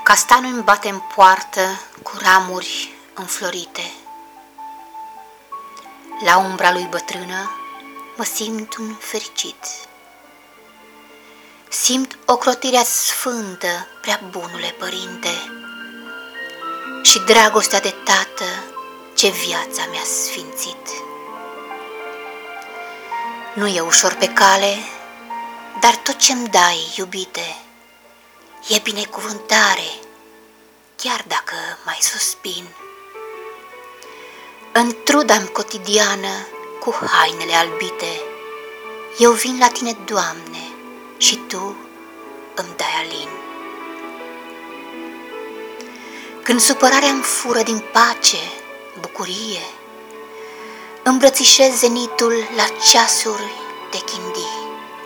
Castanul îmi bate în poartă cu ramuri înflorite. La umbra lui bătrână mă simt un fericit. Simt ocrotirea sfântă, prea bunule părinte, și dragostea de tată ce viața mi-a sfințit. Nu e ușor pe cale, dar tot ce-mi dai, iubite, e binecuvântare, chiar dacă mai suspin. În truda-mi cotidiană, cu hainele albite, eu vin la tine, Doamne, și Tu îmi dai alin. Când supărarea-mi fură din pace, bucurie, îmbrățișez zenitul la ceasuri de chindii.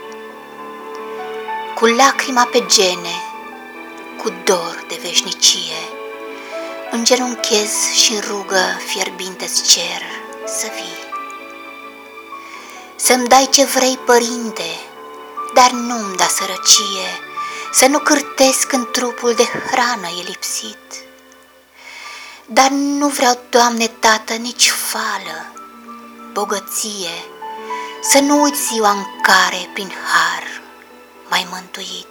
Cu lacrima pe gene, cu dor de veșnicie, îngenunchez și-n rugă fierbinte-ți cer să vii. Să-mi dai ce vrei, Părinte, dar nu-mi da sărăcie, să nu cârtesc când trupul de hrană e lipsit. Dar nu vreau, Doamne Tată, nici fală, bogăție, să nu uit ziua în care, prin har, m-ai mântuit.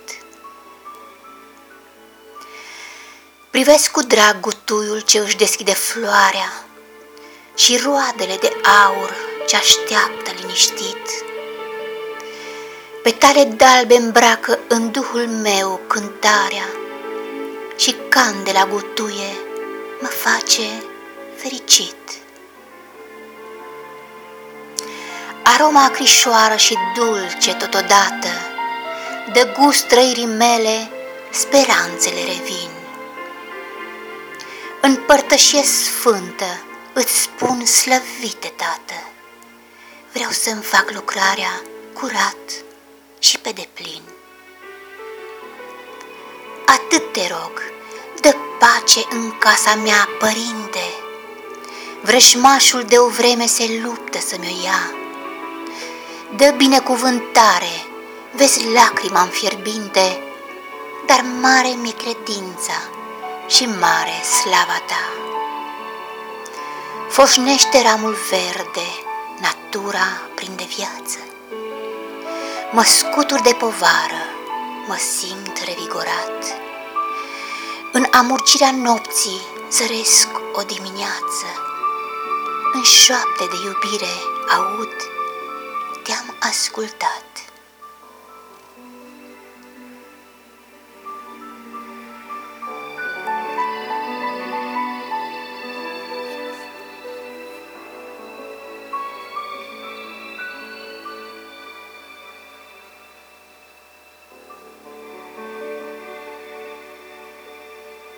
Privesc cu drag gutuiul ce își deschide floarea și roadele de aur ce așteaptă liniștit. Petale d'albe îmbracă în duhul meu cântarea și candela gutuie mă face fericit. Aroma acrișoară și dulce totodată dă gust trăirii mele, speranțele revin. În părtășie sfântă îți spun, slăvite Tată, vreau să-mi fac lucrarea curat și pe deplin. Atât te rog, dă pace în casa mea, Părinte, vrăjmașul de o vreme se luptă să-mi o ia. Dă binecuvântare, vezi lacrima-mi fierbinte, dar mare mi-e credința și mare slava Ta. Foșnește ramul verde, natura prinde viață. Mă scutur de povară, mă simt revigorat. În amurcirea nopții zăresc o dimineață. În șoapte de iubire aud, Te-am ascultat.